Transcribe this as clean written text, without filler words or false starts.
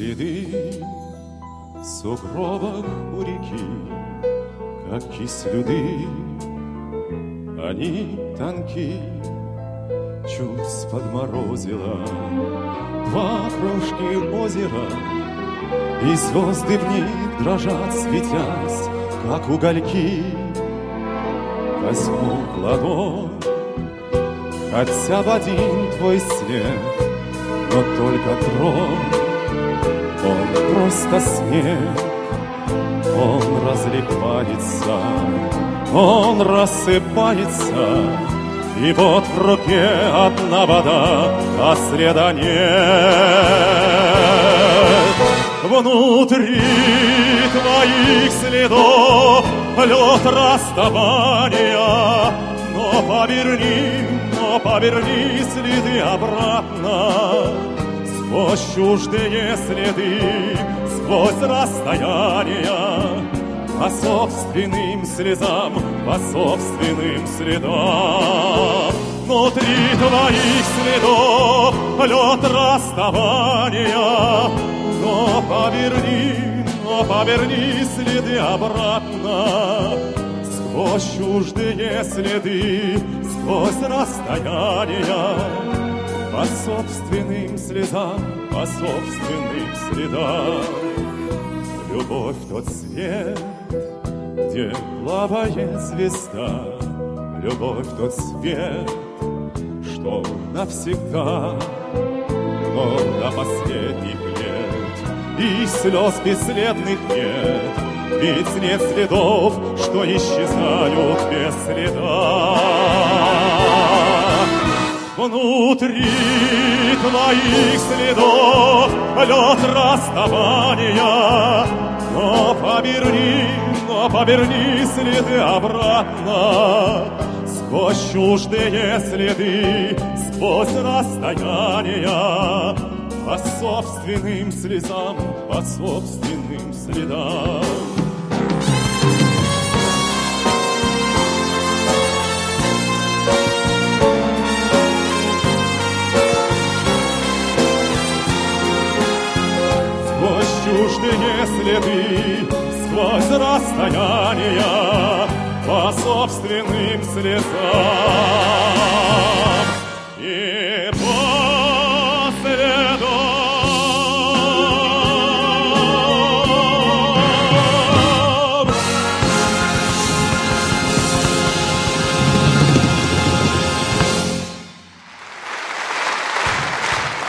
следы в сугробах у реки, как кислюды, они тонки. Чуть подморозило два крошки озера, и звезды в них дрожат, светясь, как угольки. Возьму в ладонь хотя бы один твой свет, но только тронь, он просто снег. Он разлипается, он рассыпается, и вот в руке одна вода, а следа нет. Внутри твоих следов лед расставания, но поверни следы обратно. Сквозь чуждые следы, сквозь расстояния, по собственным слезам, по собственным следам. Внутри твоих следов лед расставания, но поверни следы обратно. Сквозь чуждые следы, сквозь расстояния, по собственным слезам, по собственным следам. Любовь — тот свет, где плавает звезда. Любовь — тот свет, что навсегда. Но до последних лет и слез бесследных нет, ведь нет следов, что исчезают без следа. Внутри твоих следов лед расставания, но поверни следы обратно. Сквозь чуждые следы, сквозь расстояния, по собственным слезам, по собственным следам. Чуждые следы, сквозь расстояния, по собственным слезам.